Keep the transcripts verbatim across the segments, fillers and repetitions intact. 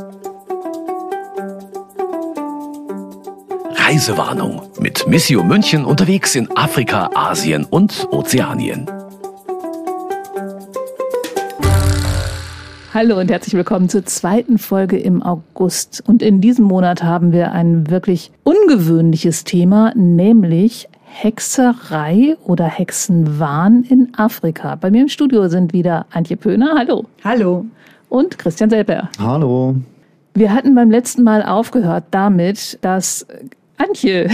Reisewarnung mit Missio München unterwegs in Afrika, Asien und Ozeanien. Hallo und herzlich willkommen zur zweiten Folge im August. Und in diesem Monat haben wir ein wirklich ungewöhnliches Thema, nämlich Hexerei oder Hexenwahn in Afrika. Bei mir im Studio sind wieder Antje Pöhner, hallo. Hallo. Und Christian Selper. Hallo. Wir hatten beim letzten Mal aufgehört damit, dass Antje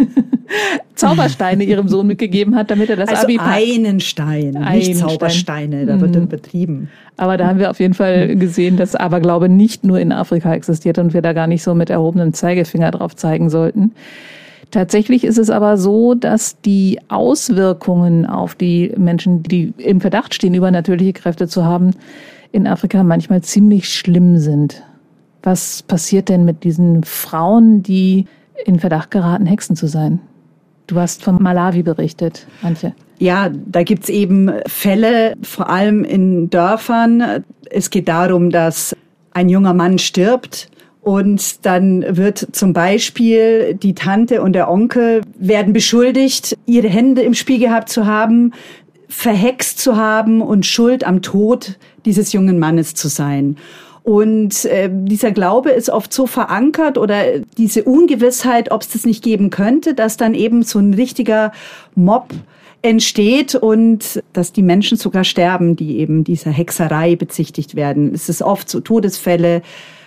Zaubersteine ihrem Sohn mitgegeben hat, damit er das also Abi packt. einen Stein, einen nicht Zaubersteine, da wird mhm. übertrieben. Aber da haben wir auf jeden Fall gesehen, dass Aberglaube nicht nur in Afrika existiert und wir da gar nicht so mit erhobenem Zeigefinger drauf zeigen sollten. Tatsächlich ist es aber so, dass die Auswirkungen auf die Menschen, die im Verdacht stehen, übernatürliche Kräfte zu haben, in Afrika manchmal ziemlich schlimm sind. Was passiert denn mit diesen Frauen, die in Verdacht geraten, Hexen zu sein? Du hast von Malawi berichtet, Antje. Ja, da gibt's eben Fälle, vor allem in Dörfern. Es geht darum, dass ein junger Mann stirbt und dann wird zum Beispiel die Tante und der Onkel werden beschuldigt, ihre Hände im Spiel gehabt zu haben, verhext zu haben und schuld am Tod dieses jungen Mannes zu sein. Und äh, dieser Glaube ist oft so verankert oder diese Ungewissheit, ob es das nicht geben könnte, dass dann eben so ein richtiger Mob entsteht und dass die Menschen sogar sterben, die eben dieser Hexerei bezichtigt werden. Es ist oft so Todesfälle,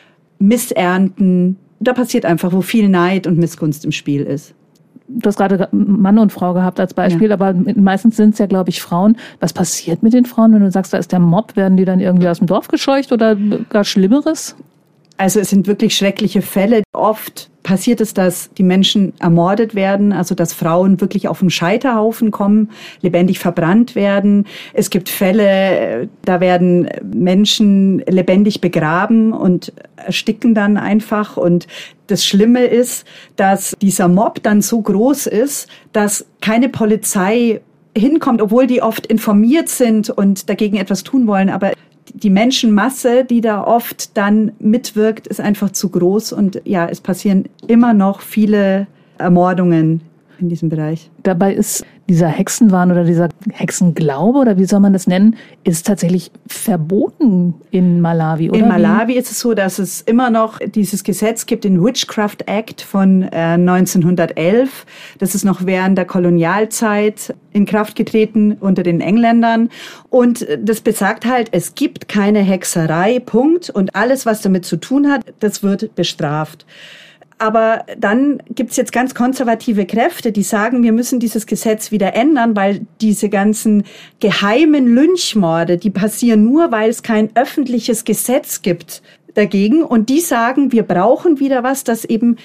Missernten. Da passiert einfach, wo viel Neid und Missgunst im Spiel ist. Du hast gerade Mann und Frau gehabt als Beispiel, ja. Aber meistens sind es ja, glaube ich, Frauen. Was passiert mit den Frauen, wenn du sagst, da ist der Mob? Werden die dann irgendwie aus dem Dorf gescheucht oder gar Schlimmeres? Also es sind wirklich schreckliche Fälle. Oft passiert es, dass die Menschen ermordet werden, also dass Frauen wirklich auf den Scheiterhaufen kommen, lebendig verbrannt werden. Es gibt Fälle, da werden Menschen lebendig begraben und ersticken dann einfach. Und das Schlimme ist, dass dieser Mob dann so groß ist, dass keine Polizei hinkommt, obwohl die oft informiert sind und dagegen etwas tun wollen. Aber die Menschenmasse, die da oft dann mitwirkt, ist einfach zu groß. Und ja, es passieren immer noch viele Ermordungen in diesem Bereich. Dabei ist dieser Hexenwahn oder dieser Hexenglaube, oder wie soll man das nennen, ist tatsächlich verboten in Malawi, oder? In Malawi ist es so, dass es immer noch dieses Gesetz gibt, den Witchcraft Act von äh, neunzehnhundertelf. Das ist noch während der Kolonialzeit in Kraft getreten unter den Engländern. Und das besagt halt, es gibt keine Hexerei, Punkt. Und alles, was damit zu tun hat, das wird bestraft. Aber dann gibt's jetzt ganz konservative Kräfte, die sagen, wir müssen dieses Gesetz wieder ändern, weil diese ganzen geheimen Lynchmorde, die passieren nur, weil es kein öffentliches Gesetz gibt dagegen. Und die sagen, wir brauchen wieder was, das eben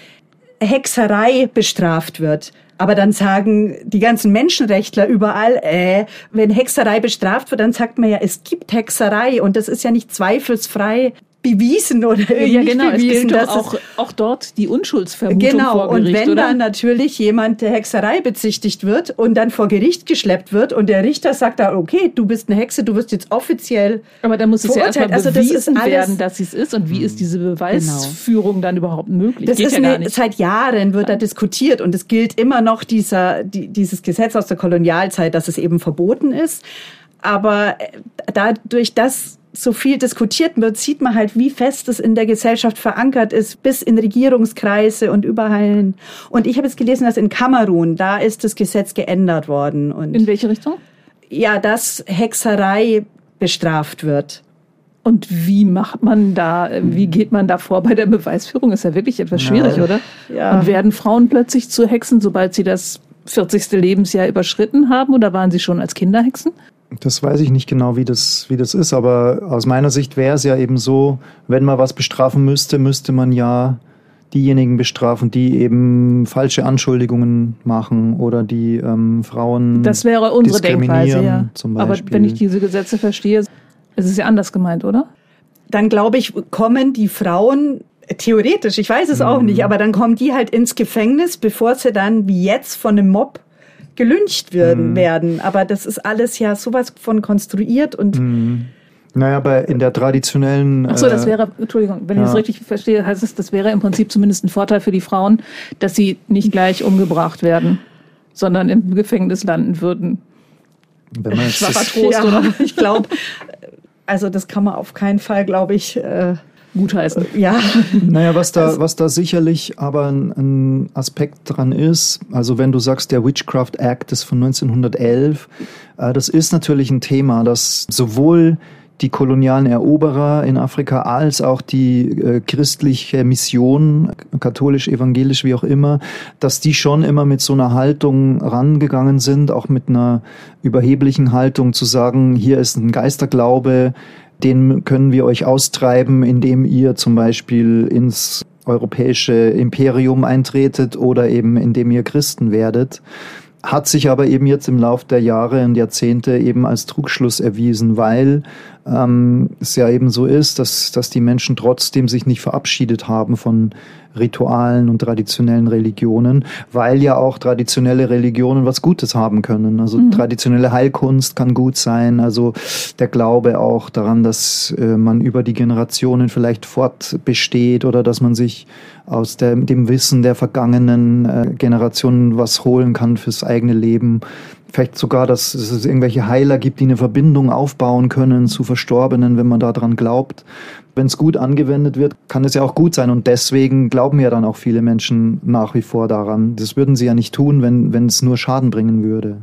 Hexerei bestraft wird. Aber dann sagen die ganzen Menschenrechtler überall, äh, wenn Hexerei bestraft wird, dann sagt man ja, es gibt Hexerei und das ist ja nicht zweifelsfrei bewiesen oder eben ja, nicht genau, bewiesen. Es gilt doch dass auch, auch dort die Unschuldsvermutung genau, vor Gericht, und wenn oder? dann natürlich jemand der Hexerei bezichtigt wird und dann vor Gericht geschleppt wird und der Richter sagt da, okay, du bist eine Hexe, du wirst jetzt offiziell Aber dann muss es ja erstmal also bewiesen das werden, dass sie es ist. Und wie ist diese Beweisführung genau. dann überhaupt möglich? Das Geht ist ja gar eine, nicht. Seit Jahren wird da diskutiert und es gilt immer noch dieser, die, dieses Gesetz aus der Kolonialzeit, dass es eben verboten ist. Aber dadurch, dass so viel diskutiert wird, sieht man halt, wie fest es in der Gesellschaft verankert ist, bis in Regierungskreise und überall hin. Und ich habe jetzt gelesen, dass in Kamerun, da ist das Gesetz geändert worden. Und in welche Richtung? Ja, dass Hexerei bestraft wird. Und wie macht man da, wie geht man da vor bei der Beweisführung? Ist ja wirklich etwas schwierig, ja. oder? Ja. Und werden Frauen plötzlich zu Hexen, sobald sie das vierzigste Lebensjahr überschritten haben, oder waren sie schon als Kinder Hexen? Das weiß ich nicht genau, wie das, wie das ist, aber aus meiner Sicht wäre es ja eben so, wenn man was bestrafen müsste, müsste man ja diejenigen bestrafen, die eben falsche Anschuldigungen machen oder die ähm, Frauen Das wäre unsere diskriminieren, Denkweise, ja. zum Beispiel. Aber wenn ich diese Gesetze verstehe, ist es ja anders gemeint, oder? Dann glaube ich, kommen die Frauen theoretisch, ich weiß es auch nicht, aber dann kommen die halt ins Gefängnis, bevor sie dann wie jetzt von einem Mob gelyncht werden, mhm. werden. Aber das ist alles ja sowas von konstruiert und mhm. Naja, bei in der traditionellen... Ach so, das wäre, Entschuldigung, wenn ja. ich das richtig verstehe, heißt es, das wäre im Prinzip zumindest ein Vorteil für die Frauen, dass sie nicht gleich umgebracht werden, sondern im Gefängnis landen würden. Wenn man jetzt Schwacher Trost, ja, oder? Ich glaube, also das kann man auf keinen Fall, glaube ich... Äh gutheißen. Ja. Naja, was da, was da sicherlich aber ein, ein Aspekt dran ist, also wenn du sagst, der Witchcraft Act ist von neunzehnhundertelf, äh, das ist natürlich ein Thema, das sowohl die kolonialen Eroberer in Afrika als auch die äh, christliche Mission, katholisch, evangelisch, wie auch immer, dass die schon immer mit so einer Haltung rangegangen sind, auch mit einer überheblichen Haltung zu sagen, hier ist ein Geisterglaube, den können wir euch austreiben, indem ihr zum Beispiel ins europäische Imperium eintretet oder eben indem ihr Christen werdet. Hat sich aber eben jetzt im Lauf der Jahre und Jahrzehnte eben als Trugschluss erwiesen, weil ähm, es ja eben so ist, dass, dass die Menschen trotzdem sich nicht verabschiedet haben von Ritualen und traditionellen Religionen, weil ja auch traditionelle Religionen was Gutes haben können. Also mhm. traditionelle Heilkunst kann gut sein, also der Glaube auch daran, dass äh, man über die Generationen vielleicht fortbesteht oder dass man sich aus der, dem Wissen der vergangenen äh, Generationen was holen kann fürs eigene Leben. Vielleicht sogar, dass es irgendwelche Heiler gibt, die eine Verbindung aufbauen können zu Verstorbenen, wenn man daran glaubt. Wenn es gut angewendet wird, kann es ja auch gut sein. Und deswegen glauben ja dann auch viele Menschen nach wie vor daran. Das würden sie ja nicht tun, wenn, wenn es nur Schaden bringen würde.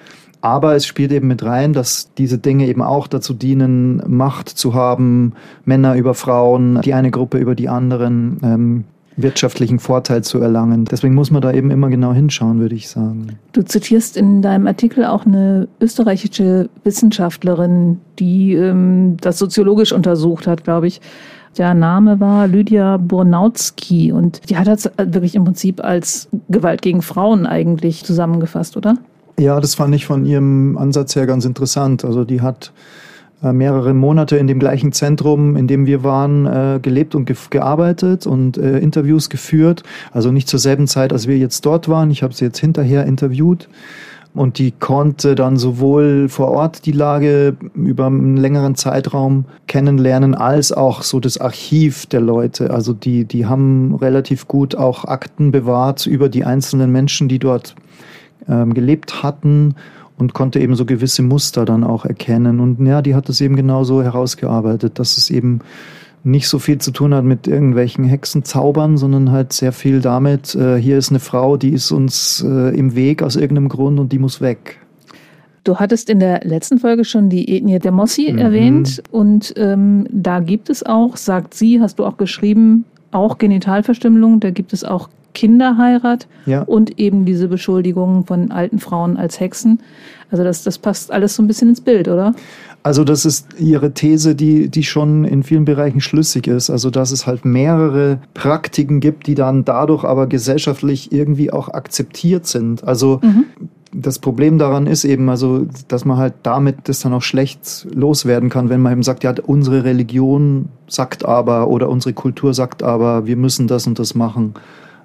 Aber es spielt eben mit rein, dass diese Dinge eben auch dazu dienen, Macht zu haben, Männer über Frauen, die eine Gruppe über die anderen, ähm, wirtschaftlichen Vorteil zu erlangen. Deswegen muss man da eben immer genau hinschauen, würde ich sagen. Du zitierst in deinem Artikel auch eine österreichische Wissenschaftlerin, die ähm, das soziologisch untersucht hat, glaube ich. Der Name war Lydia Bornautsky und die hat das wirklich im Prinzip als Gewalt gegen Frauen eigentlich zusammengefasst, oder? Ja, das fand ich von ihrem Ansatz her ganz interessant. Also die hat mehrere Monate in dem gleichen Zentrum, in dem wir waren, äh, gelebt und ge- gearbeitet und äh, Interviews geführt. Also nicht zur selben Zeit, als wir jetzt dort waren. Ich habe sie jetzt hinterher interviewt. Und die konnte dann sowohl vor Ort die Lage über einen längeren Zeitraum kennenlernen, als auch so das Archiv der Leute. Also die, die haben relativ gut auch Akten bewahrt über die einzelnen Menschen, die dort ähm, gelebt hatten. Und konnte eben so gewisse Muster dann auch erkennen. Und ja, die hat es eben genauso herausgearbeitet, dass es eben nicht so viel zu tun hat mit irgendwelchen Hexenzaubern, sondern halt sehr viel damit, äh, hier ist eine Frau, die ist uns äh, im Weg aus irgendeinem Grund und die muss weg. Du hattest in der letzten Folge schon die Ethnie der Mossi mhm. erwähnt. Und ähm, da gibt es auch, sagt sie, hast du auch geschrieben, auch Genitalverstümmelung, da gibt es auch Kinderheirat ja. und eben diese Beschuldigungen von alten Frauen als Hexen. Also das, das passt alles so ein bisschen ins Bild, oder? Also das ist ihre These, die, die schon in vielen Bereichen schlüssig ist. Also dass es halt mehrere Praktiken gibt, die dann dadurch aber gesellschaftlich irgendwie auch akzeptiert sind. Also mhm. das Problem daran ist eben, also, dass man halt damit das dann auch schlecht loswerden kann, wenn man eben sagt, ja, unsere Religion sagt aber oder unsere Kultur sagt aber, wir müssen das und das machen.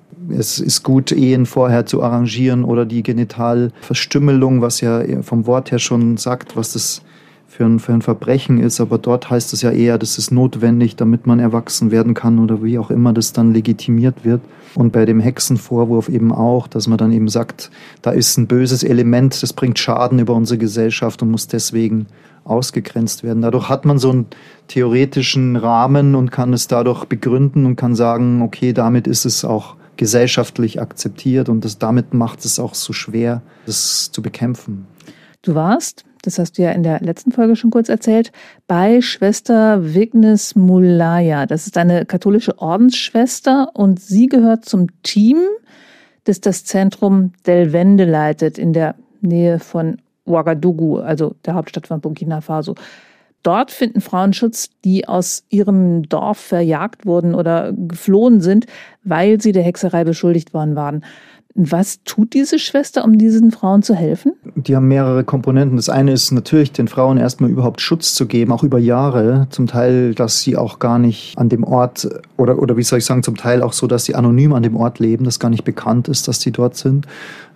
Es ist gut, Ehen vorher zu arrangieren oder die Genitalverstümmelung, was ja vom Wort her schon sagt, was das für ein, für ein Verbrechen ist. Aber dort heißt es ja eher, das ist notwendig, damit man erwachsen werden kann oder wie auch immer das dann legitimiert wird. Und bei dem Hexenvorwurf eben auch, dass man dann eben sagt, da ist ein böses Element, das bringt Schaden über unsere Gesellschaft und muss deswegen ausgegrenzt werden. Dadurch hat man so einen theoretischen Rahmen und kann es dadurch begründen und kann sagen, okay, damit ist es auch gesellschaftlich akzeptiert und das, damit macht es auch so schwer, das zu bekämpfen. Du warst, das hast du ja in der letzten Folge schon kurz erzählt, bei Schwester Vignes Mulaya. Das ist eine katholische Ordensschwester und sie gehört zum Team, das das Zentrum Del Wende leitet, in der Nähe von Ouagadougou, also der Hauptstadt von Burkina Faso. Dort finden Frauen Schutz, die aus ihrem Dorf verjagt wurden oder geflohen sind, weil sie der Hexerei beschuldigt worden waren. Was tut diese Schwester, um diesen Frauen zu helfen? Die haben mehrere Komponenten. Das eine ist natürlich, den Frauen erstmal überhaupt Schutz zu geben, auch über Jahre. Zum Teil, dass sie auch gar nicht an dem Ort, oder, oder wie soll ich sagen, zum Teil auch so, dass sie anonym an dem Ort leben, dass gar nicht bekannt ist, dass sie dort sind.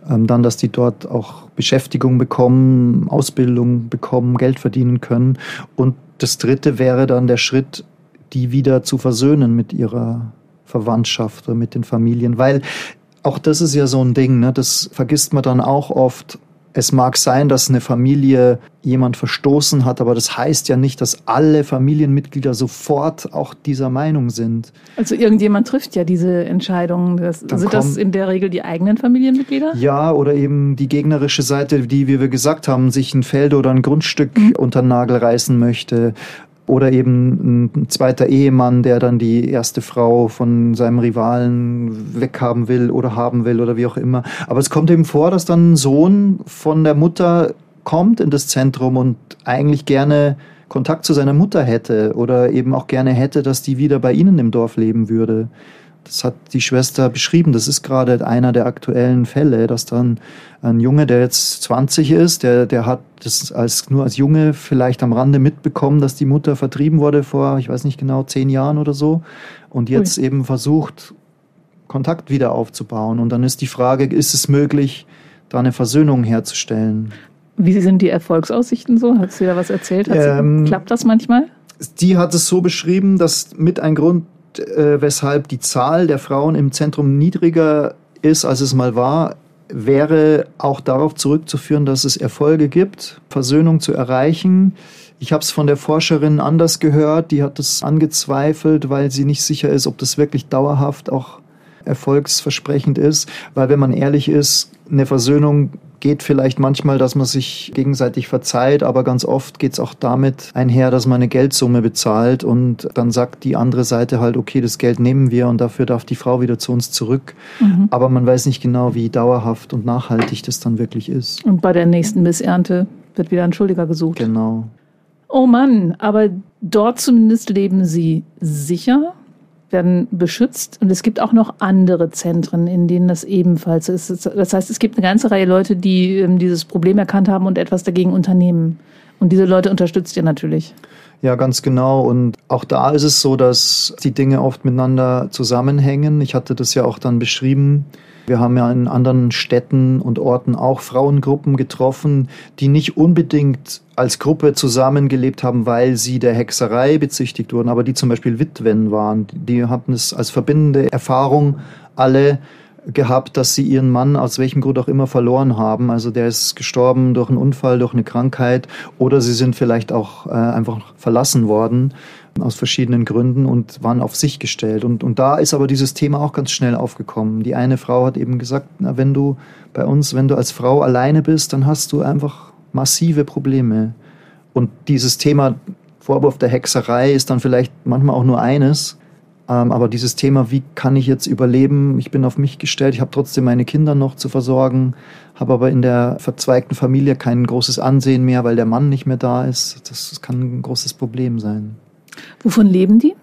Ähm, dann, dass die dort auch Beschäftigung bekommen, Ausbildung bekommen, Geld verdienen können. Und das Dritte wäre dann der Schritt, die wieder zu versöhnen mit ihrer Verwandtschaft oder mit den Familien. Weil auch das ist ja so ein Ding, ne? Das vergisst man dann auch oft. Es mag sein, dass eine Familie jemand verstoßen hat, aber das heißt ja nicht, dass alle Familienmitglieder sofort auch dieser Meinung sind. Also irgendjemand trifft ja diese Entscheidungen. Das, sind das in der Regel die eigenen Familienmitglieder? Ja, oder eben die gegnerische Seite, die, wie wir gesagt haben, sich ein Feld oder ein Grundstück mhm. unter den Nagel reißen möchte. Oder eben ein zweiter Ehemann, der dann die erste Frau von seinem Rivalen weghaben will oder haben will oder wie auch immer. Aber es kommt eben vor, dass dann ein Sohn von der Mutter kommt in das Zentrum und eigentlich gerne Kontakt zu seiner Mutter hätte oder eben auch gerne hätte, dass die wieder bei ihnen im Dorf leben würde. Das hat die Schwester beschrieben. Das ist gerade einer der aktuellen Fälle, dass dann ein Junge, der jetzt zwanzig ist, der, der hat das als, nur als Junge vielleicht am Rande mitbekommen, dass die Mutter vertrieben wurde vor, ich weiß nicht genau, zehn Jahren oder so. Und jetzt Ui. eben versucht, Kontakt wieder aufzubauen. Und dann ist die Frage, ist es möglich, da eine Versöhnung herzustellen? Wie sind die Erfolgsaussichten so? Hat sie da was erzählt? Hat ähm, sie, klappt das manchmal? Die hat es so beschrieben, dass mit ein Grund, Äh, weshalb die Zahl der Frauen im Zentrum niedriger ist, als es mal war, wäre auch darauf zurückzuführen, dass es Erfolge gibt, Versöhnung zu erreichen. Ich habe es von der Forscherin anders gehört, die hat es angezweifelt, weil sie nicht sicher ist, ob das wirklich dauerhaft auch erfolgsversprechend ist. Weil wenn man ehrlich ist, eine Versöhnung geht vielleicht manchmal, dass man sich gegenseitig verzeiht, aber ganz oft geht es auch damit einher, dass man eine Geldsumme bezahlt und dann sagt die andere Seite halt, okay, das Geld nehmen wir und dafür darf die Frau wieder zu uns zurück. Mhm. Aber man weiß nicht genau, wie dauerhaft und nachhaltig das dann wirklich ist. Und bei der nächsten Missernte wird wieder ein Schuldiger gesucht. Genau. Oh Mann, aber dort zumindest leben sie sicher, werden beschützt. Und es gibt auch noch andere Zentren, in denen das ebenfalls ist. Das heißt, es gibt eine ganze Reihe Leute, die ähm, dieses Problem erkannt haben und etwas dagegen unternehmen. Und diese Leute unterstützt ihr natürlich. Ja, ganz genau. Und auch da ist es so, dass die Dinge oft miteinander zusammenhängen. Ich hatte das ja auch dann beschrieben. Wir haben ja in anderen Städten und Orten auch Frauengruppen getroffen, die nicht unbedingt als Gruppe zusammengelebt haben, weil sie der Hexerei bezichtigt wurden, aber die zum Beispiel Witwen waren. Die hatten es als verbindende Erfahrung alle gehabt, dass sie ihren Mann aus welchem Grund auch immer verloren haben. Also der ist gestorben durch einen Unfall, durch eine Krankheit oder sie sind vielleicht auch äh, einfach verlassen worden aus verschiedenen Gründen und waren auf sich gestellt. Und, und da ist aber dieses Thema auch ganz schnell aufgekommen. Die eine Frau hat eben gesagt, na, wenn du bei uns, wenn du als Frau alleine bist, dann hast du einfach massive Probleme. Und dieses Thema Vorwurf der Hexerei ist dann vielleicht manchmal auch nur eines, ähm, aber dieses Thema, wie kann ich jetzt überleben? Ich bin auf mich gestellt, ich habe trotzdem meine Kinder noch zu versorgen, habe aber in der verzweigten Familie kein großes Ansehen mehr, weil der Mann nicht mehr da ist. Das kann ein großes Problem sein. Wovon leben die?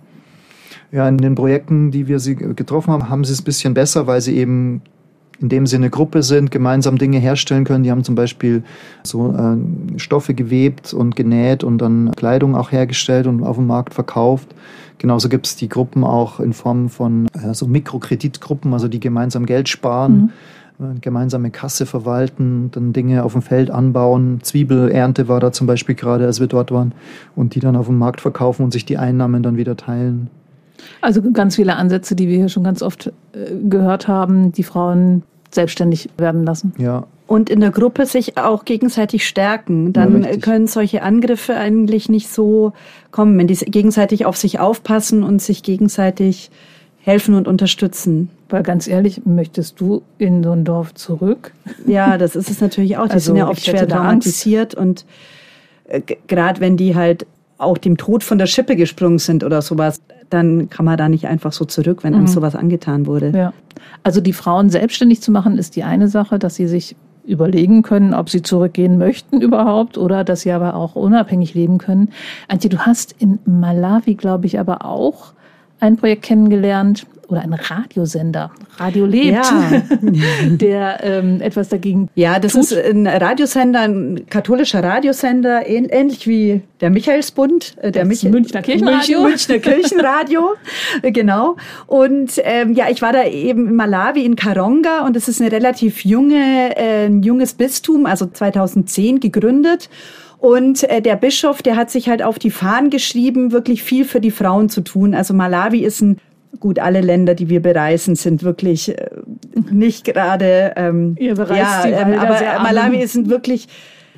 Ja, in den Projekten, die wir sie getroffen haben, haben sie es ein bisschen besser, weil sie eben in dem Sinne Gruppe sind, gemeinsam Dinge herstellen können. Die haben zum Beispiel so äh, Stoffe gewebt und genäht und dann Kleidung auch hergestellt und auf dem Markt verkauft. Genauso gibt es die Gruppen auch in Form von äh, so Mikrokreditgruppen, also die gemeinsam Geld sparen, mhm. gemeinsame Kasse verwalten, dann Dinge auf dem Feld anbauen. Zwiebelernte war da zum Beispiel gerade, als wir dort waren, und die dann auf dem Markt verkaufen und sich die Einnahmen dann wieder teilen. Also ganz viele Ansätze, die wir hier schon ganz oft äh, gehört haben, die Frauen selbstständig werden lassen. Ja. Und in der Gruppe sich auch gegenseitig stärken. Dann ja, können solche Angriffe eigentlich nicht so kommen, wenn die gegenseitig auf sich aufpassen und sich gegenseitig helfen und unterstützen. Weil ganz ehrlich, möchtest du in so ein Dorf zurück? Ja, das ist es natürlich auch. Die also, sind ja oft schwer traumatisiert und äh, gerade wenn die halt auch dem Tod von der Schippe gesprungen sind oder sowas, dann kann man da nicht einfach so zurück, wenn mhm. uns sowas angetan wurde. Ja. Also die Frauen selbstständig zu machen, ist die eine Sache, dass sie sich überlegen können, ob sie zurückgehen möchten überhaupt oder dass sie aber auch unabhängig leben können. Antje, du hast in Malawi, glaube ich, aber auch ein Projekt kennengelernt, oder ein Radiosender, Radio lebt, Ja. der ähm, etwas dagegen Ja, das tut. ist ein Radiosender, ein katholischer Radiosender, ähn- ähnlich wie der Michaelsbund, äh, der Das Mich- Münchner Kirchenradio. München, Münchner Kirchenradio, äh, genau. Und ähm, ja, ich war da eben in Malawi in Karonga und es ist eine relativ junge, äh, ein junges Bistum, also zweitausendzehn gegründet. Und äh, der Bischof, der hat sich halt auf die Fahnen geschrieben, wirklich viel für die Frauen zu tun. Also Malawi ist ein Gut, alle Länder, die wir bereisen, sind wirklich äh, nicht gerade. Ähm, Ihr bereist ja, die ähm, Wälder aber sehr arm. Malawi ist ein wirklich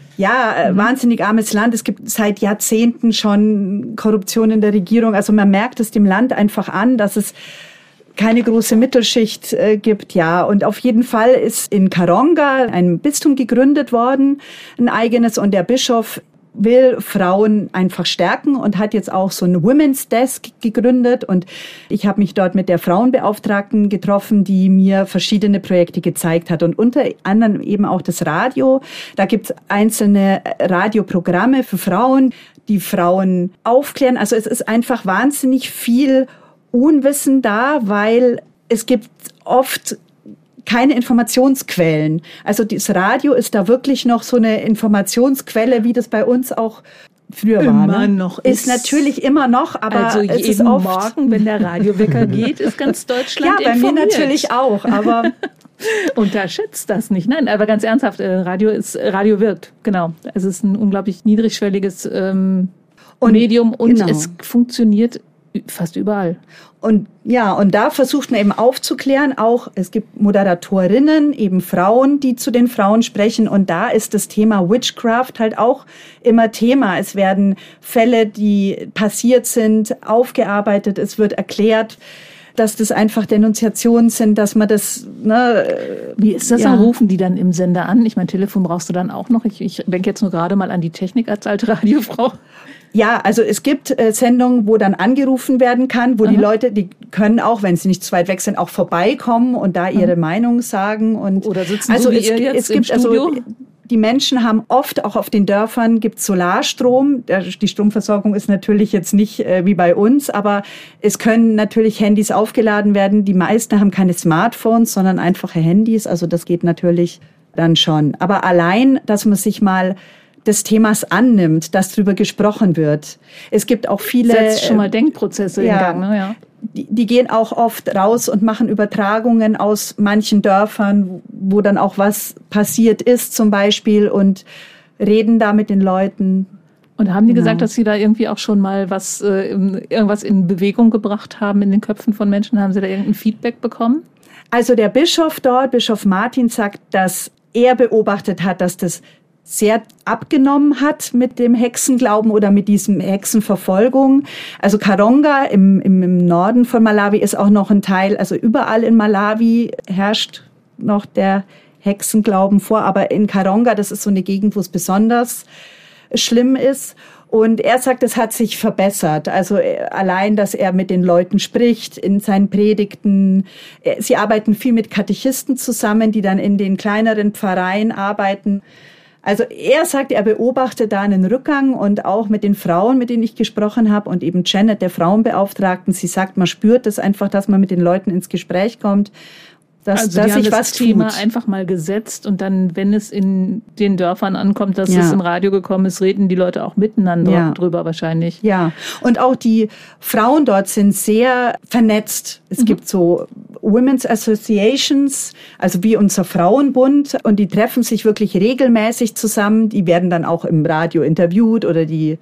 ja äh, Mhm. wahnsinnig armes Land. Es gibt seit Jahrzehnten schon Korruption in der Regierung. Also man merkt es dem Land einfach an, dass es keine große Mittelschicht äh, gibt. Ja, und auf jeden Fall ist in Karonga ein Bistum gegründet worden, ein eigenes, und der Bischof will Frauen einfach stärken und hat jetzt auch so ein Women's Desk gegründet. Und ich habe mich dort mit der Frauenbeauftragten getroffen, die mir verschiedene Projekte gezeigt hat. Und unter anderem eben auch das Radio. Da gibt es einzelne Radioprogramme für Frauen, die Frauen aufklären. Also es ist einfach wahnsinnig viel Unwissen da, weil es gibt oft keine Informationsquellen. Also das Radio ist da wirklich noch so eine Informationsquelle, wie das bei uns auch früher Immer war. Ne? noch ist. Ist natürlich immer noch, aber also es ist jeden oft Morgen, wenn der Radiowecker geht, ist ganz Deutschland ja, bei informiert. mir natürlich auch, aber Unterschätzt das nicht. Nein, aber ganz ernsthaft, äh, Radio ist, Radio wirkt, genau. Es ist ein unglaublich niedrigschwelliges ähm, Und- Medium und genau. es funktioniert fast überall. Und ja, und da versucht man eben aufzuklären, auch es gibt Moderatorinnen, eben Frauen, die zu den Frauen sprechen, und da ist das Thema Witchcraft halt auch immer Thema. Es werden Fälle, die passiert sind, aufgearbeitet, es wird erklärt, dass das einfach Denunziationen sind, dass man das, ne, Wie ist das ja. dann? Rufen die dann im Sender an? Ich meine, Telefon brauchst du dann auch noch. Ich, ich denke jetzt nur gerade mal an die Technik als alte Radiofrau. Ja, also es gibt äh, Sendungen, wo dann angerufen werden kann, wo Aha. die Leute, die können auch, wenn sie nicht zu weit weg sind, auch vorbeikommen und da ihre Meinung sagen. Und Oder sitzen also so wie es, ihr jetzt es im gibt also Studio? die Menschen haben oft auch auf den Dörfern gibt Solarstrom. Der- Die Stromversorgung ist natürlich jetzt nicht äh, wie bei uns, aber es können natürlich Handys aufgeladen werden. Die meisten haben keine Smartphones, sondern einfache Handys. Also das geht natürlich dann schon. Aber allein, dass man sich mal des Themas annimmt, dass darüber gesprochen wird. Es gibt auch viele Setzt schon mal Denkprozesse ja. in Gang. Ne? Ja. die, die gehen auch oft raus und machen Übertragungen aus manchen Dörfern, wo dann auch was passiert ist zum Beispiel, und reden da mit den Leuten. Und haben die Genau. gesagt, dass sie da irgendwie auch schon mal was, äh, irgendwas in Bewegung gebracht haben in den Köpfen von Menschen? Haben sie da irgendein Feedback bekommen? Also der Bischof dort, Bischof Martin, sagt, dass er beobachtet hat, dass das sehr abgenommen hat mit dem Hexenglauben oder mit diesem Hexenverfolgung. Also Karonga im, im, im Norden von Malawi ist auch noch ein Teil, also überall in Malawi herrscht noch der Hexenglauben vor, aber in Karonga, das ist so eine Gegend, wo es besonders schlimm ist. Und er sagt, es hat sich verbessert. Also allein, dass er mit den Leuten spricht in seinen Predigten. Sie arbeiten viel mit Katechisten zusammen, die dann in den kleineren Pfarreien arbeiten. Also er sagt, er beobachtet da einen Rückgang, und auch mit den Frauen, mit denen ich gesprochen habe, und eben Janet, der Frauenbeauftragten, sie sagt, man spürt es einfach, dass man mit den Leuten ins Gespräch kommt, dass, Also dass die haben sich das was Thema tut. einfach mal gesetzt, und dann, wenn es in den Dörfern ankommt, dass Ja. es im Radio gekommen ist, reden die Leute auch miteinander Ja. drüber wahrscheinlich. Ja, und auch die Frauen dort sind sehr vernetzt. Es gibt so Women's Associations, also wie unser Frauenbund, und die treffen sich wirklich regelmäßig zusammen. Die werden dann auch im Radio interviewt oder die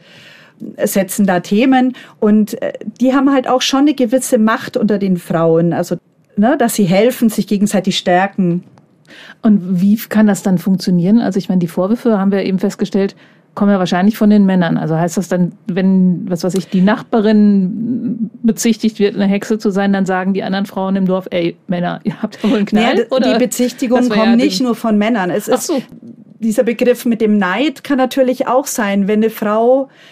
setzen da Themen, und äh, die haben halt auch schon eine gewisse Macht unter den Frauen, also ne, dass sie helfen, sich gegenseitig stärken. Und wie kann das dann funktionieren? Also ich meine, die Vorwürfe, haben wir eben festgestellt, kommen ja wahrscheinlich von den Männern. Also heißt das dann, wenn, was weiß ich, die Nachbarin bezichtigt wird, eine Hexe zu sein, dann sagen die anderen Frauen im Dorf, ey, Männer, ihr habt ja wohl einen Knall? Naja, d- oder? die Bezichtigungen Das war kommen ja nicht dem- nur von Männern. Es Ach ist so. dieser Begriff mit dem Neid kann natürlich auch sein, wenn eine Frau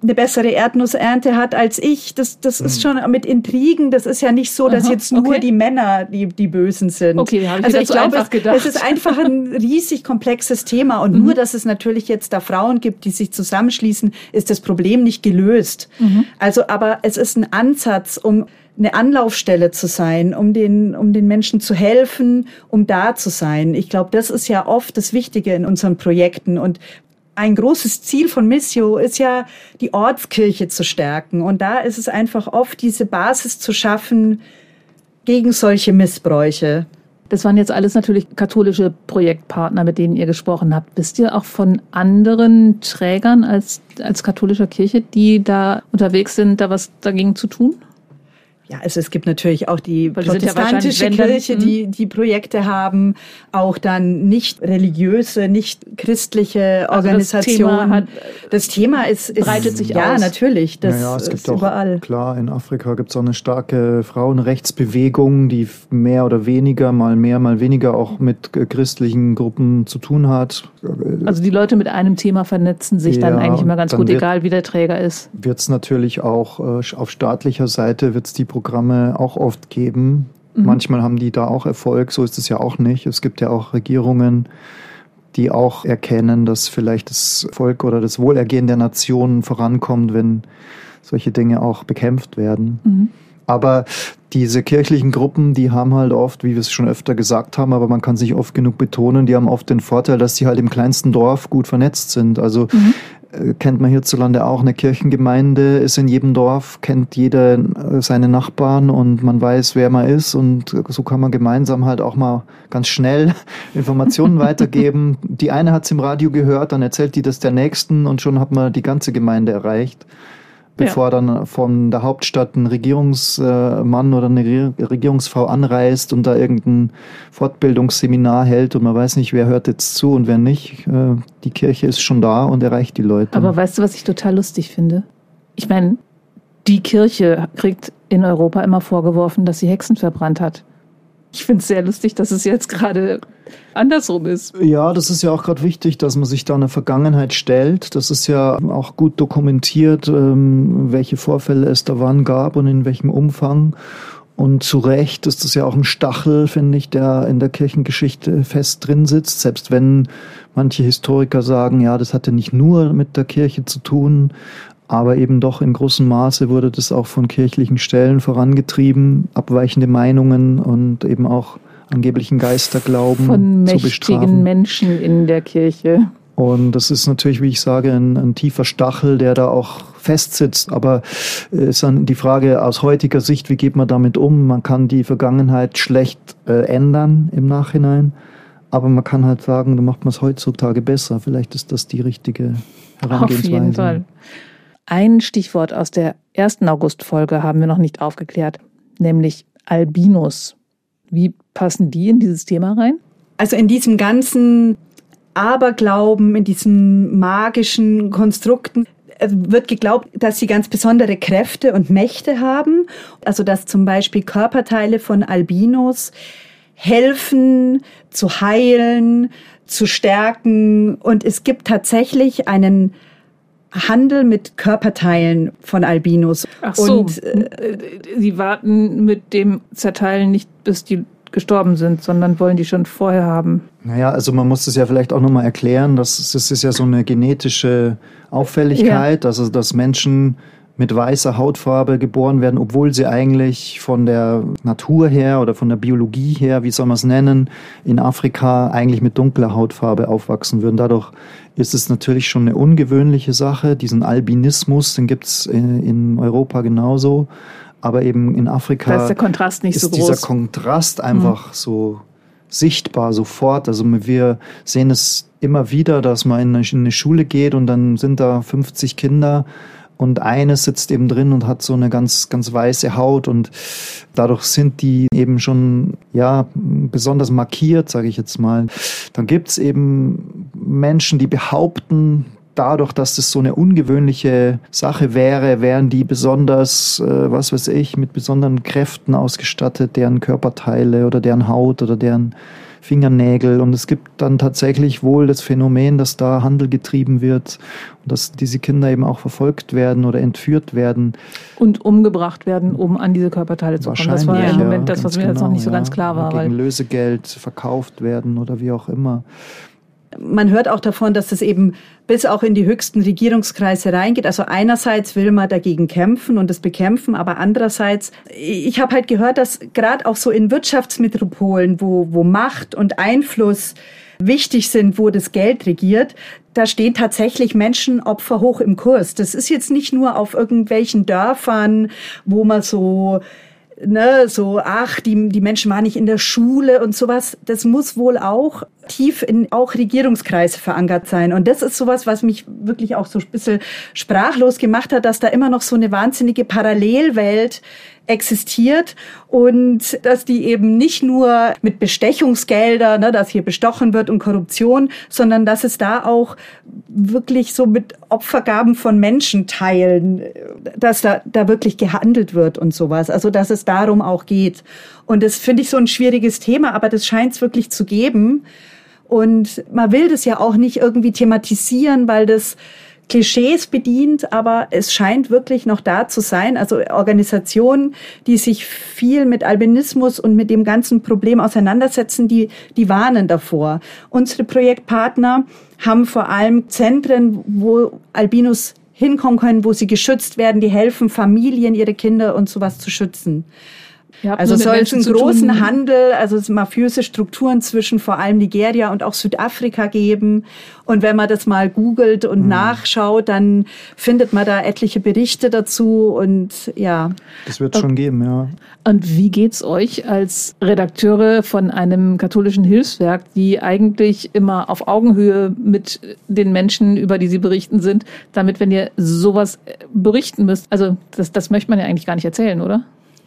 eine bessere Erdnussernte hat als ich. Das, das mhm. ist schon mit Intrigen. Das ist ja nicht so, dass Aha, jetzt nur okay. die Männer die, die Bösen sind. Okay, habe ich also mir ich so glaube, einfach gedacht. Es ist einfach ein riesig komplexes Thema. Und mhm. nur, dass es natürlich jetzt da Frauen gibt, die sich zusammenschließen, ist das Problem nicht gelöst. Mhm. Also, aber es ist ein Ansatz, um eine Anlaufstelle zu sein, um den, um den Menschen zu helfen, um da zu sein. Ich glaube, das ist ja oft das Wichtige in unseren Projekten. Und ein großes Ziel von Missio ist ja, die Ortskirche zu stärken. Und da ist es einfach oft, diese Basis zu schaffen gegen solche Missbräuche. Das waren jetzt alles natürlich katholische Projektpartner, mit denen ihr gesprochen habt. Wisst ihr auch von anderen Trägern als, als katholischer Kirche, die da unterwegs sind, da was dagegen zu tun? Ja, also es gibt natürlich auch die Weil die protestantische ja Kirche, die die Projekte haben, auch dann nicht religiöse, nicht christliche Organisationen. Also das Thema, hat, das Thema ist, ist breitet sich ja, aus. Ja, natürlich. Das naja, es gibt ist auch, überall. Klar, in Afrika gibt es auch eine starke Frauenrechtsbewegung, die mehr oder weniger, mal mehr, mal weniger auch mit christlichen Gruppen zu tun hat. Also die Leute mit einem Thema vernetzen sich ja, dann eigentlich immer ganz gut, wird, egal wie der Träger ist. Wird es natürlich auch äh, auf staatlicher Seite wird es die Programme auch oft geben. Mhm. Manchmal haben die da auch Erfolg, so ist es ja auch nicht. Es gibt ja auch Regierungen, die auch erkennen, dass vielleicht das Volk oder das Wohlergehen der Nationen vorankommt, wenn solche Dinge auch bekämpft werden. Mhm. Aber diese kirchlichen Gruppen, die haben halt oft, wie wir es schon öfter gesagt haben, aber man kann sich oft genug betonen, die haben oft den Vorteil, dass sie halt im kleinsten Dorf gut vernetzt sind. Also mhm. äh, kennt man hierzulande auch eine Kirchengemeinde, ist in jedem Dorf, kennt jeder äh, seine Nachbarn und man weiß, wer man ist und so kann man gemeinsam halt auch mal ganz schnell Informationen weitergeben. Die eine hat es im Radio gehört, dann erzählt die das der Nächsten und schon hat man die ganze Gemeinde erreicht. Bevor ja. dann von der Hauptstadt ein Regierungsmann oder eine Regierungsfrau anreist und da irgendein Fortbildungsseminar hält und man weiß nicht, wer hört jetzt zu und wer nicht. Die Kirche ist schon da und erreicht die Leute. Aber weißt du, was ich total lustig finde? Ich meine, die Kirche kriegt in Europa immer vorgeworfen, dass sie Hexen verbrannt hat. Ich finde es sehr lustig, dass es jetzt gerade andersrum ist. Ja, das ist ja auch gerade wichtig, dass man sich da einer Vergangenheit stellt. Das ist ja auch gut dokumentiert, welche Vorfälle es da wann gab und in welchem Umfang. Und zu Recht ist das ja auch ein Stachel, finde ich, der in der Kirchengeschichte fest drin sitzt. Selbst wenn manche Historiker sagen, ja, das hatte nicht nur mit der Kirche zu tun, aber eben doch in großem Maße wurde das auch von kirchlichen Stellen vorangetrieben, abweichende Meinungen und eben auch angeblichen Geisterglauben von zu mächtigen bestrafen. Menschen in der Kirche. Und das ist natürlich, wie ich sage, ein, ein tiefer Stachel, der da auch festsitzt. Aber es ist dann die Frage aus heutiger Sicht, wie geht man damit um? Man kann die Vergangenheit schlecht äh, ändern im Nachhinein. Aber man kann halt sagen, dann macht man es heutzutage besser. Vielleicht ist das die richtige Herangehensweise. Auf jeden Fall. Ein Stichwort aus der ersten August-Folge haben wir noch nicht aufgeklärt, nämlich Albinos. Wie passen die in dieses Thema rein? Also in diesem ganzen Aberglauben, in diesen magischen Konstrukten wird geglaubt, dass sie ganz besondere Kräfte und Mächte haben. Also dass zum Beispiel Körperteile von Albinos helfen, zu heilen, zu stärken. Und es gibt tatsächlich einen Handel mit Körperteilen von Albinos. Ach so, und, äh, sie warten mit dem Zerteilen nicht, bis die gestorben sind, sondern wollen die schon vorher haben. Naja, also man muss das ja vielleicht auch nochmal erklären, das, das ist ja so eine genetische Auffälligkeit, ja. Also dass Menschen mit weißer Hautfarbe geboren werden, obwohl sie eigentlich von der Natur her oder von der Biologie her, wie soll man es nennen, in Afrika eigentlich mit dunkler Hautfarbe aufwachsen würden. Dadurch ist es natürlich schon eine ungewöhnliche Sache. Diesen Albinismus, den gibt es in, in Europa genauso. Aber eben in Afrika da ist der Kontrast nicht ist so groß. Dieser Kontrast einfach mhm. so sichtbar sofort. Also wir sehen es immer wieder, dass man in eine, in eine Schule geht und dann sind da fünfzig Kinder und eine sitzt eben drin und hat so eine ganz, ganz weiße Haut und dadurch sind die eben schon, ja, besonders markiert, sage ich jetzt mal. Dann gibt's eben Menschen, die behaupten, dadurch, dass das so eine ungewöhnliche Sache wäre, wären die besonders, äh, was weiß ich, mit besonderen Kräften ausgestattet, deren Körperteile oder deren Haut oder deren Fingernägel. Und es gibt dann tatsächlich wohl das Phänomen, dass da Handel getrieben wird und dass diese Kinder eben auch verfolgt werden oder entführt werden. Und umgebracht werden, um an diese Körperteile zu kommen. Das war im Moment ja, das, was mir genau, jetzt noch nicht so ja, ganz klar war. Gegen weil Lösegeld verkauft werden oder wie auch immer. Man hört auch davon, dass es eben bis auch in die höchsten Regierungskreise reingeht. Also einerseits will man dagegen kämpfen und das bekämpfen, aber andererseits, ich habe halt gehört, dass gerade auch so in Wirtschaftsmetropolen, wo, wo Macht und Einfluss wichtig sind, wo das Geld regiert, da stehen tatsächlich Menschenopfer hoch im Kurs. Das ist jetzt nicht nur auf irgendwelchen Dörfern, wo man so... Ne, so, ach, die, die Menschen waren nicht in der Schule und sowas. Das muss wohl auch tief in auch Regierungskreise verankert sein. Und das ist sowas, was mich wirklich auch so ein bisschen sprachlos gemacht hat, dass da immer noch so eine wahnsinnige Parallelwelt existiert und dass die eben nicht nur mit Bestechungsgelder, ne, dass hier bestochen wird und Korruption, sondern dass es da auch wirklich so mit Opfergaben von Menschenteilen, dass da, da wirklich gehandelt wird und sowas. Also dass es darum auch geht. Und das finde ich so ein schwieriges Thema, aber das scheint es wirklich zu geben. Und man will das ja auch nicht irgendwie thematisieren, weil das Klischees bedient, aber es scheint wirklich noch da zu sein. Also Organisationen, die sich viel mit Albinismus und mit dem ganzen Problem auseinandersetzen, die, die warnen davor. Unsere Projektpartner haben vor allem Zentren, wo Albinos hinkommen können, wo sie geschützt werden, die helfen Familien, ihre Kinder und sowas zu schützen. Also soll es einen großen tun. Handel, also mafiöse Strukturen zwischen vor allem Nigeria und auch Südafrika geben. Und wenn man das mal googelt und mhm. nachschaut, dann findet man da etliche Berichte dazu und ja. Das wird es schon geben, ja. Und wie geht's euch als Redakteure von einem katholischen Hilfswerk, die eigentlich immer auf Augenhöhe mit den Menschen, über die sie berichten, sind, damit, wenn ihr sowas berichten müsst, also das, das möchte man ja eigentlich gar nicht erzählen, oder?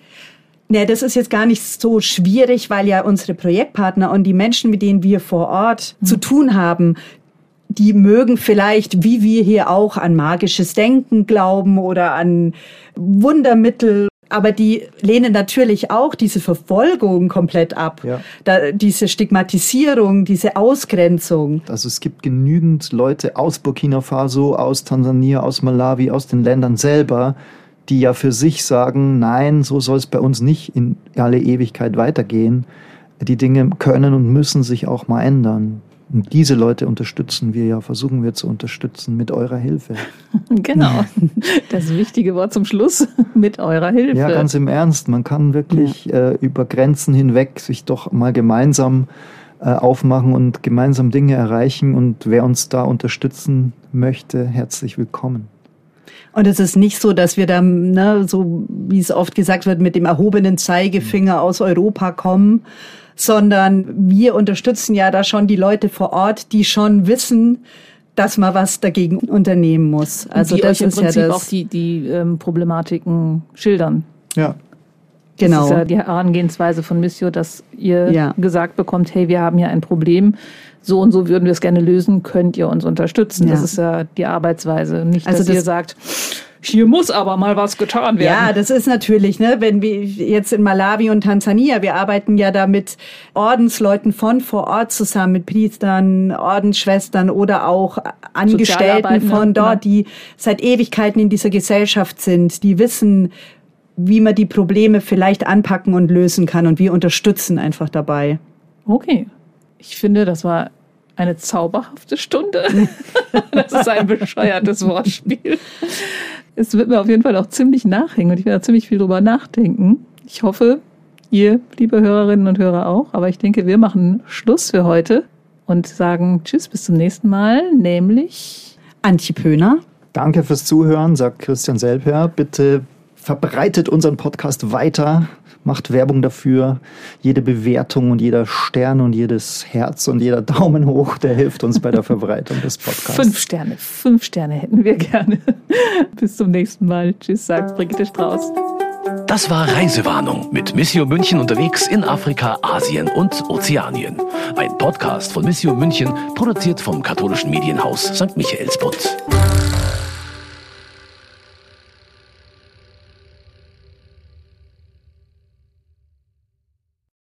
Nee, das ist jetzt gar nicht so schwierig, weil ja unsere Projektpartner und die Menschen, mit denen wir vor Ort mhm. zu tun haben, die mögen vielleicht, wie wir hier auch, an magisches Denken glauben oder an Wundermittel. Aber die lehnen natürlich auch diese Verfolgung komplett ab. Ja. Da, diese Stigmatisierung, diese Ausgrenzung. Also es gibt genügend Leute aus Burkina Faso, aus Tansania, aus Malawi, aus den Ländern selber, die ja für sich sagen, nein, so soll es bei uns nicht in alle Ewigkeit weitergehen. Die Dinge können und müssen sich auch mal ändern. Und diese Leute unterstützen wir ja, versuchen wir zu unterstützen mit eurer Hilfe. Genau, das wichtige Wort zum Schluss, mit eurer Hilfe. Ja, ganz im Ernst, man kann wirklich ja. äh, über Grenzen hinweg sich doch mal gemeinsam äh, aufmachen und gemeinsam Dinge erreichen. Und wer uns da unterstützen möchte, herzlich willkommen. Und es ist nicht so, dass wir dann, ne, so wie es oft gesagt wird, mit dem erhobenen Zeigefinger aus Europa kommen, sondern wir unterstützen ja da schon die Leute vor Ort, die schon wissen, dass man was dagegen unternehmen muss. Also die das euch im ist Prinzip ja das, auch die, die ähm, Problematiken schildern. Ja. Genau. Das ist ja die Herangehensweise von Missio, dass ihr ja. gesagt bekommt, hey, wir haben hier ein Problem, so und so würden wir es gerne lösen, könnt ihr uns unterstützen. Ja. Das ist ja die Arbeitsweise. Nicht, dass also das ihr sagt, hier muss aber mal was getan werden. Ja, das ist natürlich, ne, wenn wir jetzt in Malawi und Tansania, wir arbeiten ja da mit Ordensleuten von vor Ort zusammen, mit Priestern, Ordensschwestern oder auch Angestellten von dort, die seit Ewigkeiten in dieser Gesellschaft sind, die wissen, wie man die Probleme vielleicht anpacken und lösen kann. Und wir unterstützen einfach dabei. Okay. Ich finde, das war eine zauberhafte Stunde. Das ist ein bescheuertes Wortspiel. Es wird mir auf jeden Fall auch ziemlich nachhängen und ich werde ziemlich viel drüber nachdenken. Ich hoffe, ihr, liebe Hörerinnen und Hörer, auch. Aber ich denke, wir machen Schluss für heute und sagen Tschüss, bis zum nächsten Mal, nämlich Antje Pöhner. Danke fürs Zuhören, sagt Christian Selper. Bitte verbreitet unseren Podcast weiter, macht Werbung dafür. Jede Bewertung und jeder Stern und jedes Herz und jeder Daumen hoch, der hilft uns bei der Verbreitung des Podcasts. Fünf Sterne, fünf Sterne hätten wir gerne. Bis zum nächsten Mal. Tschüss, sagt Brigitte Strauß. Das war Reisewarnung mit Missio München unterwegs in Afrika, Asien und Ozeanien. Ein Podcast von Missio München, produziert vom katholischen Medienhaus Sankt Michaelsbund.